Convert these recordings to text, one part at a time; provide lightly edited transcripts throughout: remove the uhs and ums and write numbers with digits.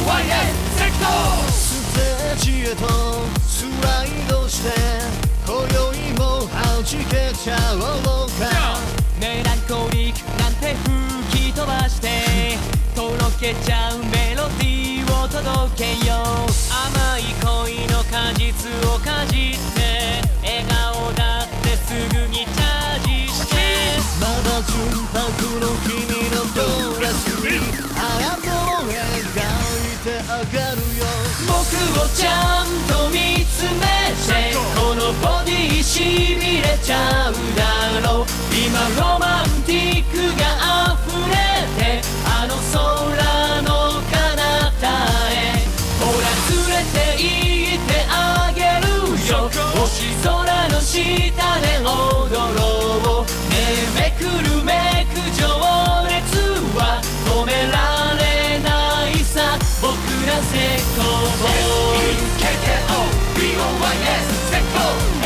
BOYS セクトステージへとスライドして今宵も弾けちゃおうかメランコリックなんて吹き飛ばしてとろけちゃうメロディーを届けよう甘い恋の果実をかじって笑顔だってすぐにチャージしてまだ純白の君のドレスにあなたを描いてあげるよ僕をちゃんと見つめてこのボディしびれちゃうだろう今ロマンティックが溢れてあの空の彼方へほら連れて行ってあげるよ星空の下で踊ろうねえめくるめく情熱は止められないさ僕らセコボーイ SEKKO BOYS セクト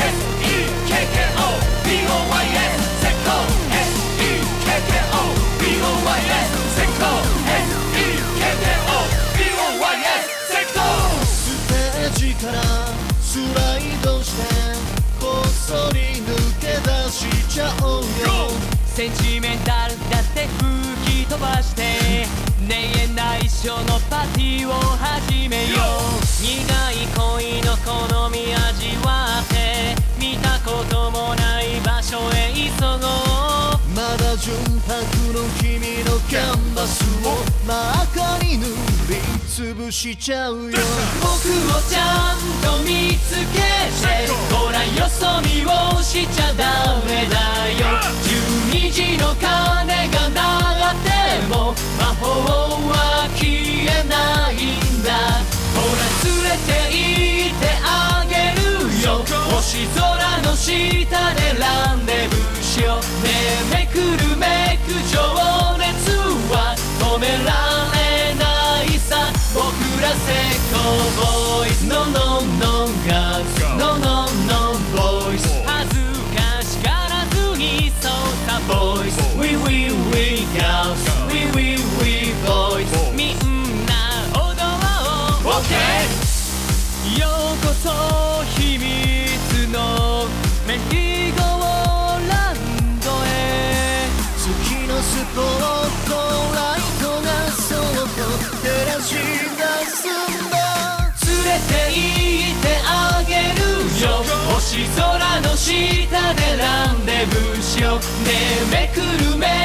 SEKKO BOYS セクト SEKKO BOYS セクト SEKKO BOYS セクトステージからスライドしてこっそり抜け出しちゃおうよセンチメンタルだって吹き飛ばしてねえ内緒のパーティーを始めよう苦い恋の好み味わって見たこともない場所へ急ごうまだ純白の君のキャンバスを真赤に塗りつぶしちゃうよ僕をちゃんと見つけてほらよそ見をしちゃダメだよ12時の鐘が鳴っても魔法は消えないんだほら連れて行ってあげるよ星空の下でランデブーしようねえめくるめく情熱は止められないさ僕らセコボーイズ No no no girls No no no boys 恥ずかしがらずにそうさボーイズ We we we girls We we we boys みんな踊ろう OK ようこそ秘密のメリーゴーランドへ月のスポットライトがそっと照らし出すんだ連れて行ってあげるよ星空の下でランデブーしようねえめくるめ